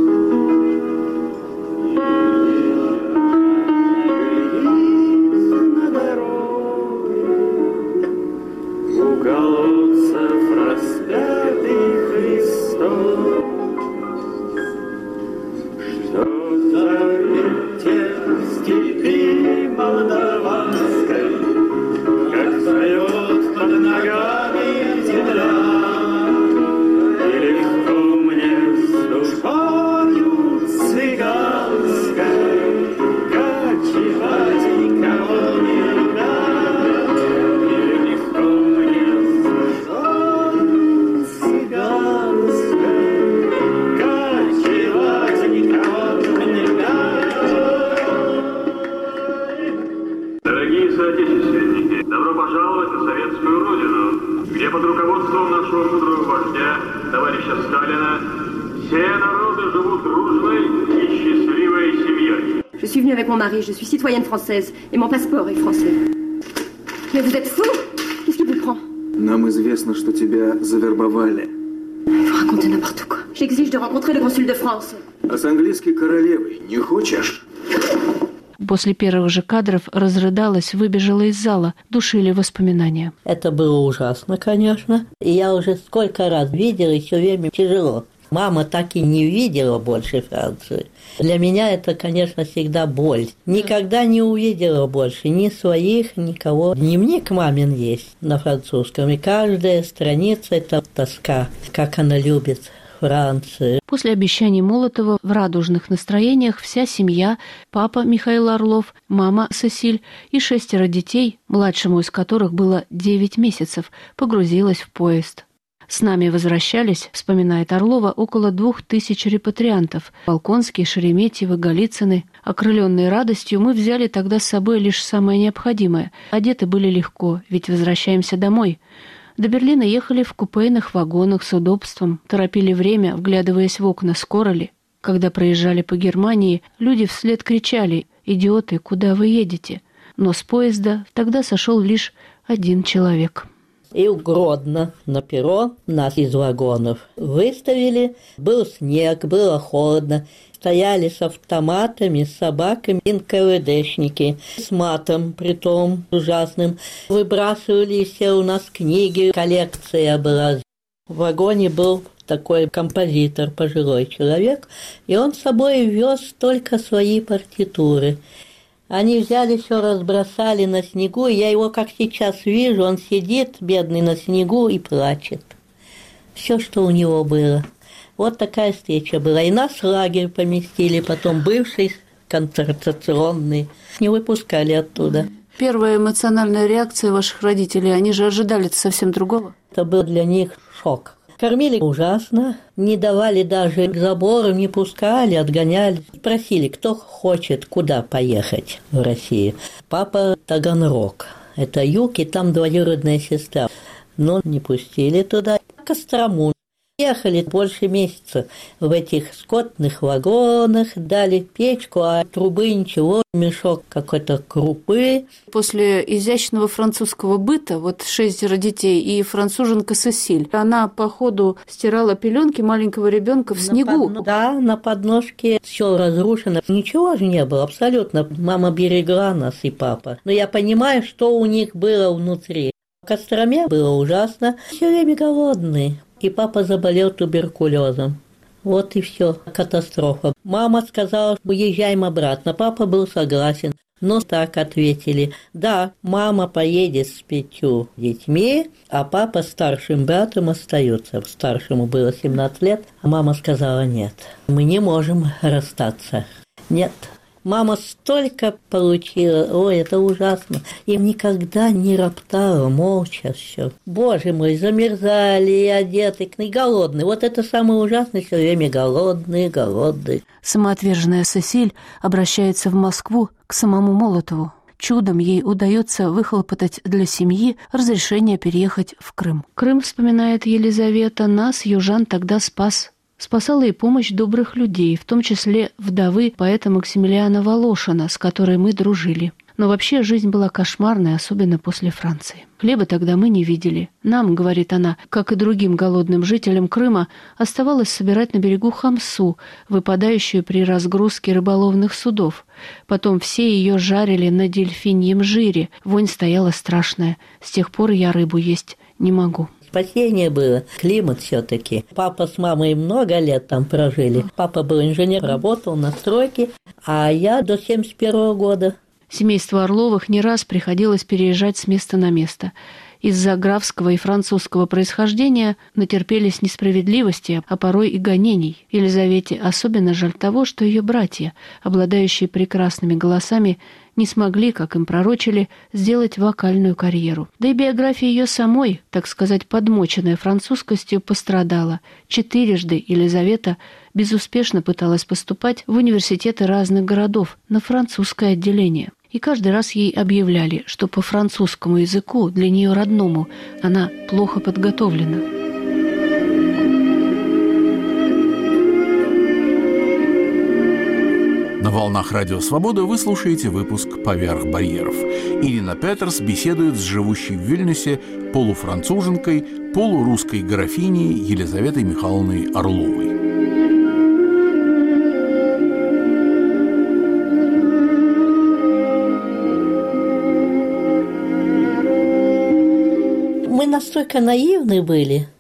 на дороге у колодцев распятый Христос. Что за ветер в степи молдаванской, как встает под ногами земля, и легко мне с душою цыганской кочевать никого нельзя, и легко мне с душою цыганской кочевать никого нельзя. Дорогие соотечественники, добро пожаловать на советскую родину, где под руководством нашего мудрого вождя, товарища Сталина, все народы живут дружной и счастливой семьей. Je suis venue avec mon mari, je suis citoyenne française et mon passeport est français. Mais vous êtes fou? Qu'est-ce qui vous prend? Нам известно, что тебя завербовали. Vous racontez n'importe quoi. J'exige de rencontrer le consul de France. А с английской королевой не хочешь? После первых же кадров разрыдалась, выбежала из зала, душили воспоминания. Это было ужасно, конечно. И я уже сколько раз видела, и все время тяжело. Мама так и не видела больше Францию. Для меня это, конечно, всегда боль. Никогда не увидела больше ни своих, никого. Дневник мамин есть на французском, и каждая страница – это тоска, как она любит Францию. После обещаний Молотова в радужных настроениях вся семья, папа Михаил Орлов, мама Сесиль и шестеро детей, младшему из которых было девять месяцев, погрузилась в поезд. С нами возвращались, вспоминает Орлова, около двух тысяч репатриантов. Волконские, Шереметьевы, Голицыны. Окрыленные радостью, мы взяли тогда с собой лишь самое необходимое. Одеты были легко, ведь возвращаемся домой. До Берлина ехали в купейных вагонах с удобством, торопили время, вглядываясь в окна, скоро ли. Когда проезжали по Германии, люди вслед кричали: «Идиоты, куда вы едете?». Но с поезда тогда сошел лишь один человек. И в Гродно на перрон нас из вагонов выставили. Был снег, было холодно. Стояли с автоматами, с собаками эн ка вэ дэшники, с матом притом ужасным. Выбрасывали все у нас книги, коллекция была. В вагоне был такой композитор, пожилой человек, и он с собой вез только свои партитуры. Они взяли все, разбросали на снегу, и я его, как сейчас вижу, он сидит, бедный, на снегу и плачет. Все, что у него было. Вот такая встреча была. И нас в лагерь поместили, потом бывший концентрационный. Не выпускали оттуда. Первая эмоциональная реакция ваших родителей, они же ожидали совсем другого. Это был для них шок. Кормили ужасно, не давали даже к забору, не пускали, отгоняли. Спросили, кто хочет куда поехать в Россию. Папа Таганрог, это юг, и там двоюродная сестра. Но не пустили туда. Кострому. Ехали больше месяца в этих скотных вагонах, дали печку, а трубы ничего, мешок какой-то крупы. После изящного французского быта, вот шестеро детей и француженка Сесиль, она по ходу стирала пеленки маленького ребенка в снегу. Под... Да, на подножке все разрушено. Ничего же не было, абсолютно. Мама берегла нас и папа. Но я понимаю, что у них было внутри. В Костроме было ужасно. Все время голодные. И папа заболел туберкулезом. Вот и все, катастрофа. Мама сказала, уезжаем обратно. Папа был согласен. Но так ответили: да, мама поедет с пятью детьми, а папа с старшим братом остается. Старшему было семнадцать лет, а мама сказала: нет, мы не можем расстаться. Нет. Мама столько получила, ой, это ужасно. Им никогда не роптала, молча все. Боже мой, замерзали и одеты, и голодные. Вот это самое ужасное, все время голодные, голодные. Самоотверженная Сесиль обращается в Москву к самому Молотову. Чудом ей удается выхлопотать для семьи разрешение переехать в Крым. Крым, вспоминает Елизавета, нас, южан, тогда спас. Спасала и помощь добрых людей, в том числе вдовы поэта Максимилиана Волошина, с которой мы дружили. Но вообще жизнь была кошмарной, особенно после Франции. Хлеба тогда мы не видели. Нам, говорит она, как и другим голодным жителям Крыма, оставалось собирать на берегу хамсу, выпадающую при разгрузке рыболовных судов. Потом все ее жарили на дельфиньем жире. Вонь стояла страшная. С тех пор я рыбу есть не могу. Спасение было, климат все-таки. Папа с мамой много лет там прожили. Папа был инженер, работал на стройке, а я до семьдесят первого года. Семейству Орловых не раз приходилось переезжать с места на место. Из-за графского и французского происхождения натерпелись несправедливости, а порой и гонений. Елизавете особенно жаль того, что ее братья, обладающие прекрасными голосами, не смогли, как им пророчили, сделать вокальную карьеру. Да и биография ее самой, так сказать, подмоченная французскостью, пострадала. Четырежды Елизавета безуспешно пыталась поступать в университеты разных городов на французское отделение. И каждый раз ей объявляли, что по французскому языку, для нее родному, она плохо подготовлена. На волнах Радио Свобода вы слушаете выпуск «Поверх барьеров». Ирина Петерс беседует с живущей в Вильнюсе полуфранцуженкой, полурусской графиней Елизаветой Михайловной Орловой. Мы настолько наивны были,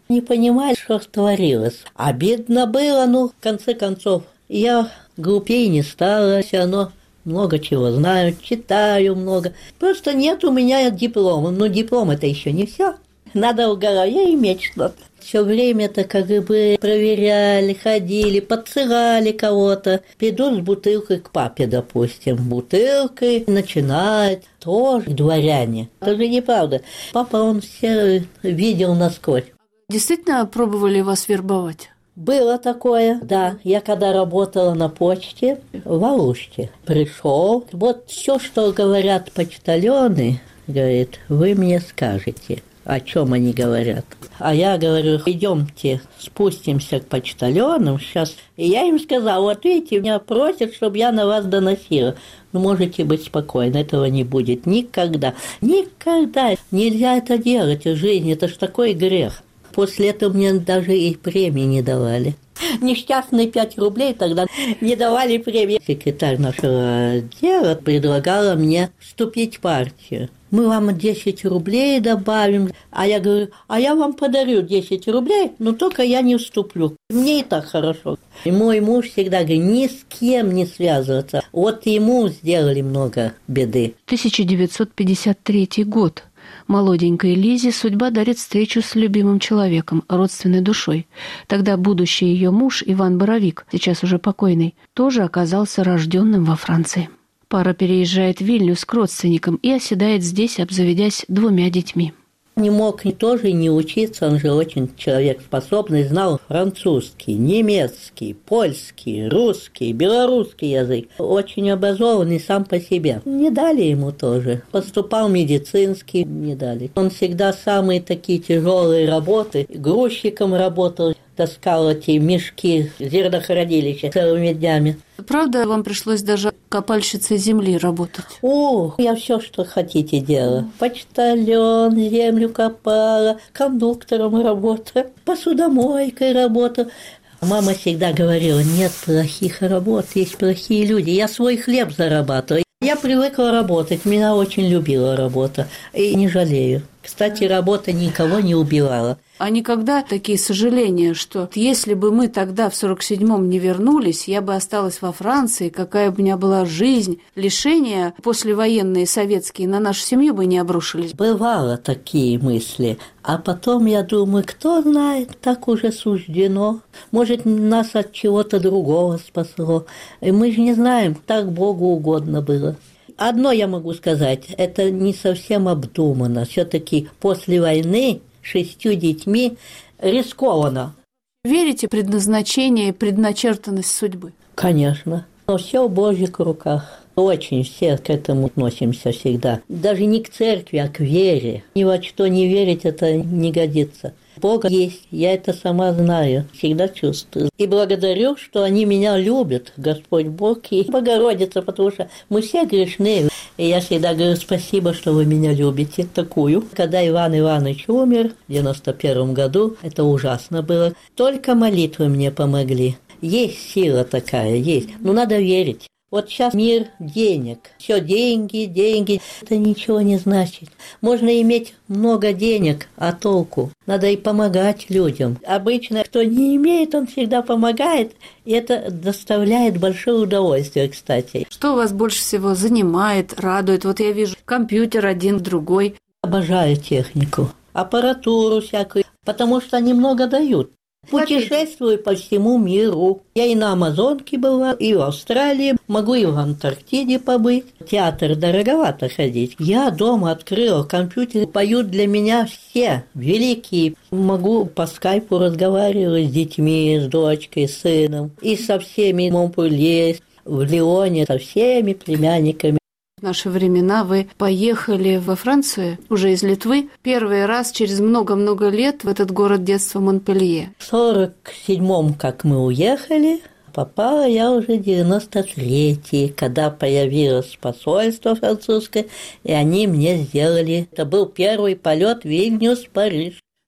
Не понимали, что творилось. Обидно было, ну, в конце концов. Я глупее не стала, все равно много чего знаю, читаю много. Просто нет у меня диплома. Но диплом это еще не все. Надо в голове иметь что-то. Все время-то как бы проверяли, ходили, подсырали кого-то. Придут с бутылкой к папе, допустим. Бутылкой начинает тоже дворяне. Это же неправда. Папа, он все видел насквозь. Действительно пробовали вас вербовать? Было такое, да. Я когда работала на почте в Алуште, пришел. Вот все, что говорят почтальоны, говорит, вы мне скажете, о чем они говорят. А я говорю, идемте, спустимся к почтальонам сейчас. И я им сказала, вот видите, меня просят, чтобы я на вас доносила. Ну, можете быть спокойны, этого не будет никогда. Никогда нельзя это делать в жизни, это ж такой грех. После этого мне даже и премии не давали. Несчастные пять рублей тогда не давали премии. Секретарь нашего отдела предлагала мне вступить в партию. Мы вам десять рублей добавим. А я говорю, а я вам подарю десять рублей, но только я не вступлю. Мне и так хорошо. И мой муж всегда говорит, ни с кем не связываться. Вот ему сделали много беды. тысяча девятьсот пятьдесят третий год. Молоденькой Лизе судьба дарит встречу с любимым человеком, родственной душой. Тогда будущий ее муж Иван Боровик, сейчас уже покойный, тоже оказался рожденным во Франции. Пара переезжает в Вильнюс к родственникам и оседает здесь, обзаведясь двумя детьми. Не мог ни тоже не учиться, он же очень человек способный, знал французский, немецкий, польский, русский, белорусский язык. Очень образованный сам по себе. Не дали ему тоже. Поступал медицинский, не дали. Он всегда самые такие тяжелые работы. Грузчиком работал, таскал эти мешки зернохранилища целыми днями. Правда, вам пришлось даже копальщицей земли работать? О, я все, что хотите, делала. Почтальон, землю копала, кондуктором работала, посудомойкой работала. Мама всегда говорила, нет плохих работ, есть плохие люди. Я свой хлеб зарабатываю. Я привыкла работать, меня очень любила работа. И не жалею. Кстати, работа никого не убивала. А никогда такие сожаления, что если бы мы тогда в сорок седьмом не вернулись, я бы осталась во Франции, какая бы у меня была жизнь, лишения послевоенные советские на нашу семью бы не обрушились. Бывало такие мысли. А потом я думаю, кто знает, так уже суждено. Может, нас от чего-то другого спасло. И мы же не знаем, так Богу угодно было. Одно я могу сказать, это не совсем обдуманно. Все-таки после войны шестью детьми рискованно. Верите в предназначение и предначертанность судьбы? Конечно. Но все в Божьих руках. Очень все к этому относимся всегда. Даже не к церкви, а к вере. Ни во что не верить это не годится. Бог есть, я это сама знаю, всегда чувствую. И благодарю, что они меня любят, Господь Бог и Богородица, потому что мы все грешны. И я всегда говорю, спасибо, что вы меня любите, такую. Когда Иван Иванович умер в девяносто первом году, это ужасно было. Только молитвы мне помогли. Есть сила такая, есть. Но надо верить. Вот сейчас мир денег. Все деньги, деньги. Это ничего не значит. Можно иметь много денег, а толку? Надо и помогать людям. Обычно, кто не имеет, он всегда помогает. И это доставляет большое удовольствие, кстати. Что вас больше всего занимает, радует? Вот я вижу компьютер один, другой. Обожаю технику, аппаратуру всякую, потому что они много дают. Путешествую по всему миру. Я и на Амазонке была, и в Австралии, могу и в Антарктиде побыть. В театр дороговато ходить. Я дома открыла компьютер, поют для меня все великие. Могу по скайпу разговаривать с детьми, с дочкой, с сыном, и со всеми в Монпелье, в Лионе, со всеми племянниками. В наши времена вы поехали во Францию, уже из Литвы, первый раз через много-много лет в этот город детства Монпелье. В сорок седьмом, как мы уехали, попала я уже в девяносто третий, когда появилось посольство французское, и они мне сделали. Это был первый полет Вильнюс-Париж.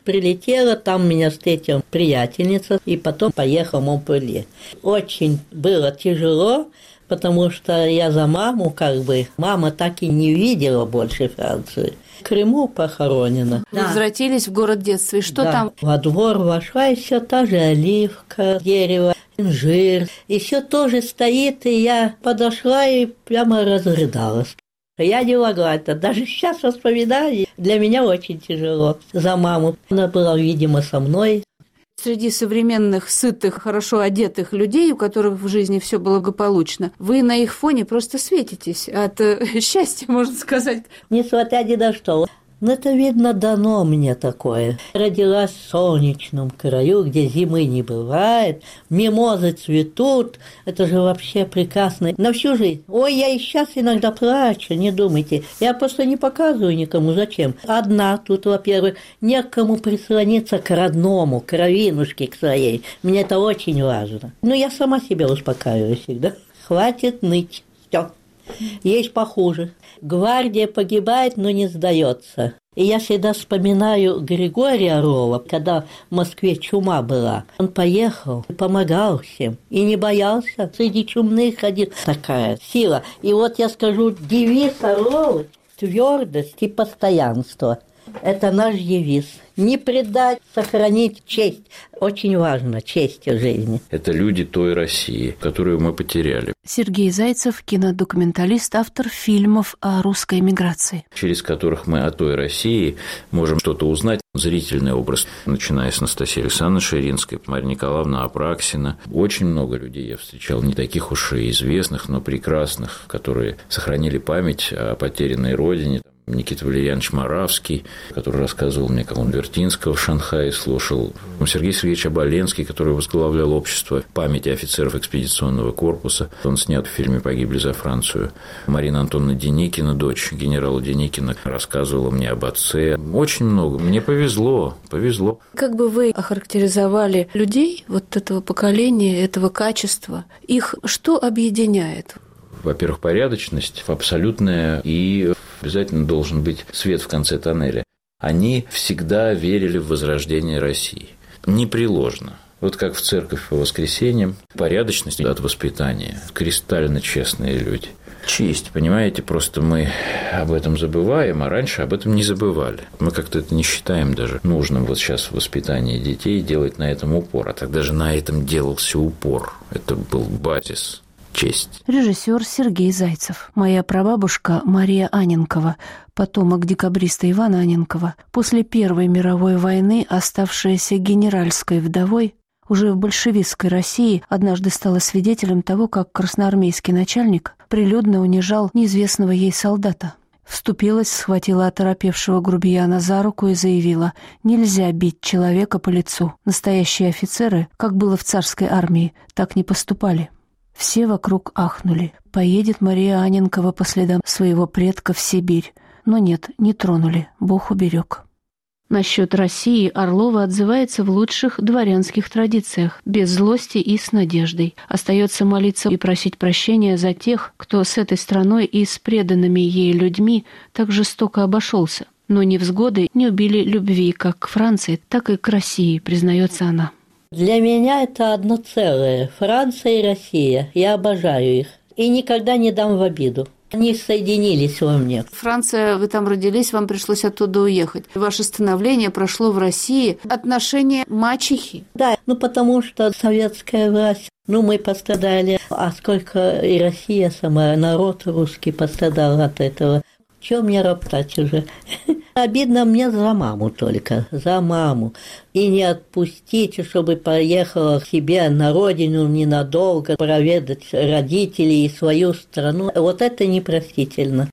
прилетела, там меня встретила приятельница, и потом поехал в Монпелье. Очень было тяжело, потому что я за маму как бы, мама так и не видела больше Францию. В Крыму похоронена. Вы возвратились в город детства, и что да. там? Во двор вошла, и все та же оливка, дерево, инжир, и все тоже стоит, и я подошла и прямо разрыдалась. Я не могла это, даже сейчас воспоминания для меня очень тяжело за маму. Она была, видимо, со мной. Среди современных, сытых, хорошо одетых людей, у которых в жизни все благополучно, вы на их фоне просто светитесь от э, счастья, можно сказать. Несмотря ни на что. Но это, видно, дано мне такое. Родилась в солнечном краю, где зимы не бывает, мимозы цветут. Это же вообще прекрасно. На всю жизнь. Ой, я и сейчас иногда плачу, не думайте. Я просто не показываю никому, зачем. Одна тут, во-первых, некому прислониться к родному, к кровинушке к своей. Мне это очень важно. Но я сама себя успокаиваю всегда. Хватит ныть. Все. Есть похуже. Гвардия погибает, но не сдается. И я всегда вспоминаю Григория Орлова, когда в Москве чума была. Он поехал, помогал всем и не боялся. Среди чумных ходил. Такая сила. И вот я скажу, девиз Орлова – твердость и постоянство. Это наш девиз. Не предать, сохранить честь. Очень важно, честь в жизни. Это люди той России, которую мы потеряли. Сергей Зайцев, кинодокументалист, автор фильмов о русской эмиграции. Через которых мы о той России можем что-то узнать. Зрительный образ, начиная с Анастасии Александровны Ширинской, Марья Николаевна Апраксина. Очень много людей я встречал, не таких уж и известных, но прекрасных, которые сохранили память о потерянной родине. Никита Валерьянович Моравский, который рассказывал мне, как он Вертинского в Шанхае слушал. Сергей Сергеевич Оболенский, который возглавлял общество памяти офицеров экспедиционного корпуса. Он снят в фильме «Погибли за Францию». Марина Антоновна Деникина, дочь генерала Деникина, рассказывала мне об отце. Очень много. Мне повезло, повезло. Как бы вы охарактеризовали людей вот этого поколения, этого качества? Их что объединяет? Во-первых, порядочность абсолютная, и обязательно должен быть свет в конце тоннеля. Они всегда верили в возрождение России. Непреложно. Вот как в церковь по воскресеньям. Порядочность от воспитания. Кристально честные люди. Честь, понимаете, просто мы об этом забываем, а раньше об этом не забывали. Мы как-то это не считаем даже нужным вот сейчас в воспитании детей делать на этом упор. А тогда же на этом делался упор. Это был базис. Честь. Режиссер Сергей Зайцев. Моя прабабушка Мария Анненкова, потомок декабриста Ивана Анненкова, после Первой мировой войны, оставшаяся генеральской вдовой, уже в большевистской России однажды стала свидетелем того, как красноармейский начальник прилюдно унижал неизвестного ей солдата. Вступилась, схватила оторопевшего грубияна за руку и заявила: «Нельзя бить человека по лицу. Настоящие офицеры, как было в царской армии, так не поступали». Все вокруг ахнули. Поедет Мария Анненкова по следам своего предка в Сибирь. Но нет, не тронули. Бог уберег. Насчет России Орлова отзывается в лучших дворянских традициях, без злости и с надеждой. Остается молиться и просить прощения за тех, кто с этой страной и с преданными ей людьми так жестоко обошелся. Но невзгоды не убили любви как к Франции, так и к России, признается она. Для меня это одно целое. Франция и Россия. Я обожаю их. И никогда не дам в обиду. Они соединились во мне. Франция, вы там родились, вам пришлось оттуда уехать. Ваше становление прошло в России. Отношение мачехи. Да, ну потому что советская власть, ну мы пострадали. А сколько и Россия сама, народ русский пострадал от этого. Чего мне роптать уже? Обидно мне за маму только, за маму. И не отпустить, чтобы поехала к себе на родину ненадолго, проведать родителей и свою страну. Вот это непростительно.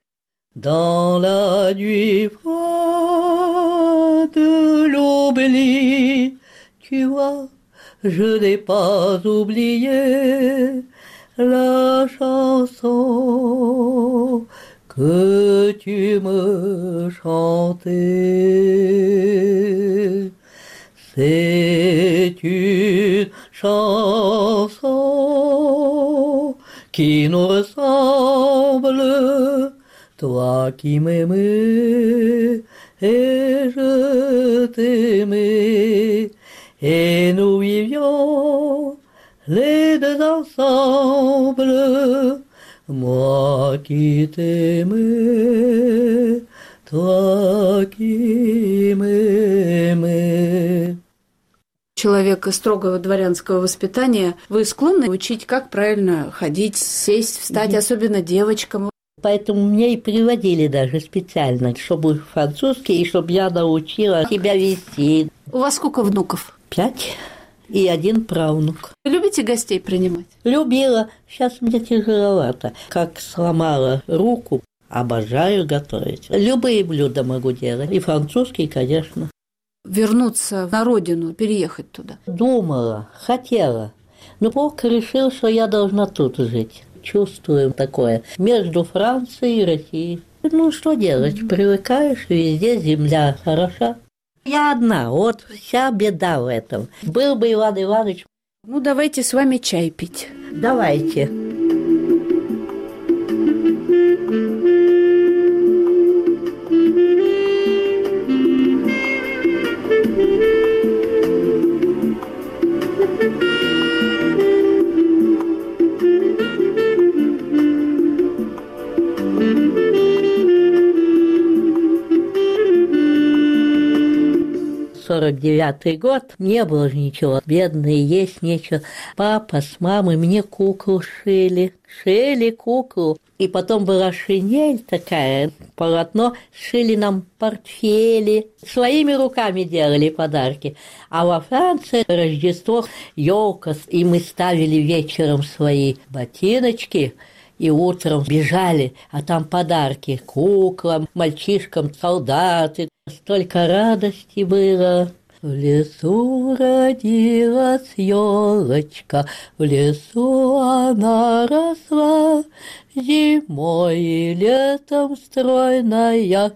Dans la nuit froide de l'oubli, tu vois, je n'ai pas oublié la chanson que tu me chantais. C'est une chanson qui nous ressemble, toi qui m'aimais et je t'aimais, et nous vivions les deux ensemble, moi qui t'aimais, toi qui m'aimais. Человек строгого дворянского воспитания, вы склонны учить, как правильно ходить, сесть, встать, mm-hmm. особенно девочкам? Поэтому мне и приводили даже специально, чтобы французский, и чтобы я научила себя вести. У вас сколько внуков? Пять. И один правнук. Любите гостей принимать? Любила. Сейчас мне тяжеловато. Как сломала руку, обожаю готовить. Любые блюда могу делать. И французский, конечно. Вернуться на родину, переехать туда? Думала, хотела. Но Бог решил, что я должна тут жить. Чувствую такое. Между Францией и Россией. Ну, что делать? Mm-hmm. Привыкаешь, везде земля хороша. Я одна, вот вся беда в этом. Был бы Иван Иванович. Ну, давайте с вами чай пить. Давайте. сорок девятый год, не было же ничего, бедные, есть нечего. Папа с мамой мне куклу шили, шили куклу. И потом была шинель такая, полотно, шили нам портфели, своими руками делали подарки. А во Франции Рождество, елка, и мы ставили вечером свои ботиночки, и утром бежали, а там подарки куклам, мальчишкам, солдаты. Столько радости было. В лесу родилась елочка, в лесу она росла, зимой и летом стройная,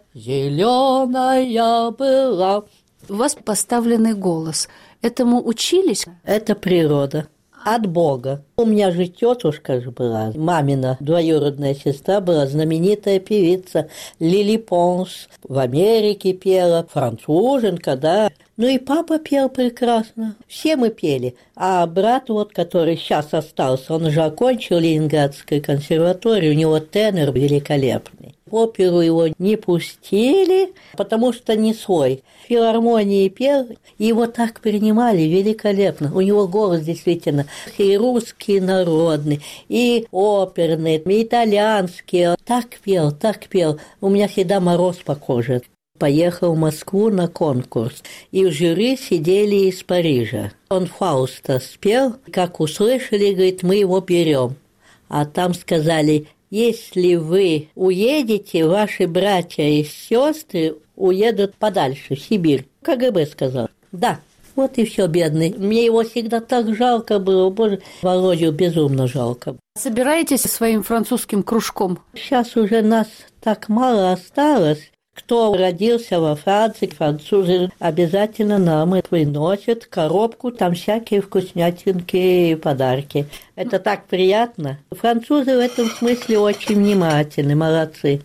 зеленая была. У вас поставленный голос. Этому учились? Это природа. От Бога. У меня же тетушка же была, мамина двоюродная сестра была, знаменитая певица Лили Понс. В Америке пела, француженка, да. Ну и папа пел прекрасно. Все мы пели. А брат вот, который сейчас остался, он же окончил Ленинградскую консерваторию, у него тенор великолепный. В оперу его не пустили, потому что не свой. В филармонии пел, и его так принимали великолепно. У него голос действительно и русский народный, и оперный, и итальянский. Так пел, так пел. У меня всегда мороз по коже. Поехал в Москву на конкурс, и в жюри сидели из Парижа. Он Фауста спел, как услышали, говорит, мы его берем. А там сказали, если вы уедете, ваши братья и сестры уедут подальше, в Сибирь. КГБ сказал. Да, вот и все, бедный. Мне его всегда так жалко было, боже, Володю безумно жалко. Собираетесь со своим французским кружком? Сейчас уже нас так мало осталось. Кто родился во Франции, французы обязательно нам это приносят коробку, там всякие вкуснятинки и подарки. Это так приятно. Французы в этом смысле очень внимательны, молодцы.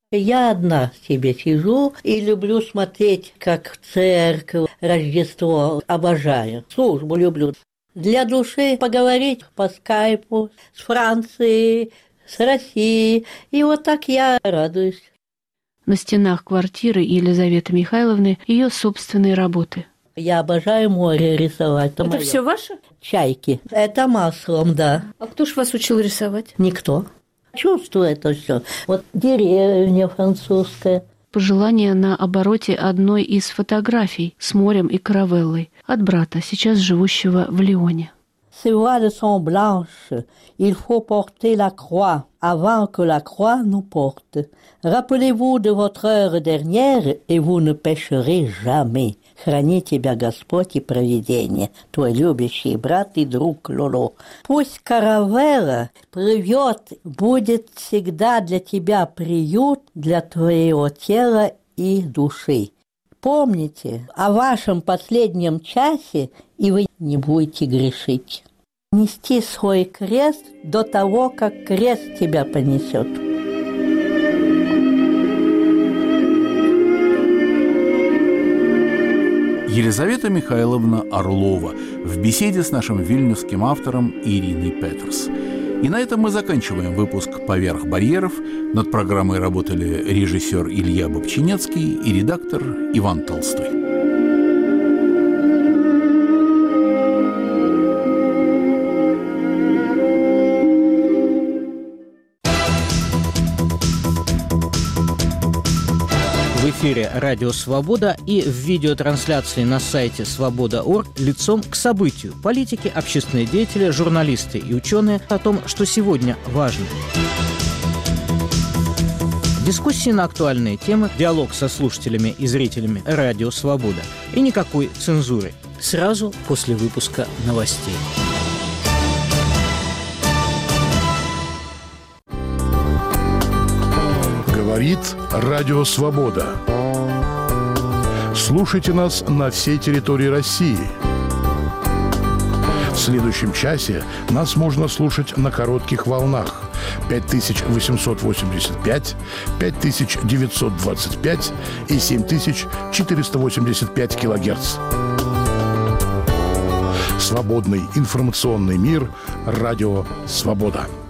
Я одна себе сижу и люблю смотреть, как в церковь, Рождество, обожаю. Службу люблю. Для души поговорить по скайпу с Францией, с Россией. И вот так я радуюсь. На стенах квартиры Елизаветы Михайловны ее собственные работы. Я обожаю море рисовать. Это, Это все ваше? Чайки. Это маслом, да. А кто ж вас учил рисовать? Никто. Чувствую это все. Вот деревня французская. Пожелание на обороте одной из фотографий с морем и каравеллой от брата, сейчас живущего в Лионе. Ces voiles sont blanches, il faut porter la croix avant que la croix nous porte. Rappelez-vous de votre heure dernière, et vous ne pécherez jamais. Храни тебя Господь и провидение, твой любящий брат и друг Лоло. Пусть каравелла плывет, будет всегда для тебя приют, для твоего тела и души. Помните о вашем последнем часе, и вы не будете грешить. Нести свой крест до того, как крест тебя понесет. Елизавета Михайловна Орлова в беседе с нашим вильнюсским автором Ириной Петерс. И на этом мы заканчиваем выпуск «Поверх барьеров». Над программой работали режиссер Илья Бобчинецкий и редактор Иван Толстой. В эфире «Радио Свобода» и в видеотрансляции на сайте свобода точка орг лицом к событию. Политики, общественные деятели, журналисты и ученые о том, что сегодня важно. Дискуссии на актуальные темы, диалог со слушателями и зрителями «Радио Свобода» и никакой цензуры. Сразу после выпуска новостей. Говорит Радио Свобода. Слушайте нас на всей территории России. В следующем часе нас можно слушать на коротких волнах пять тысяч восемьсот восемьдесят пять, пять тысяч девятьсот двадцать пять и семь тысяч четыреста восемьдесят пять килогерц. Свободный информационный мир. Радио Свобода.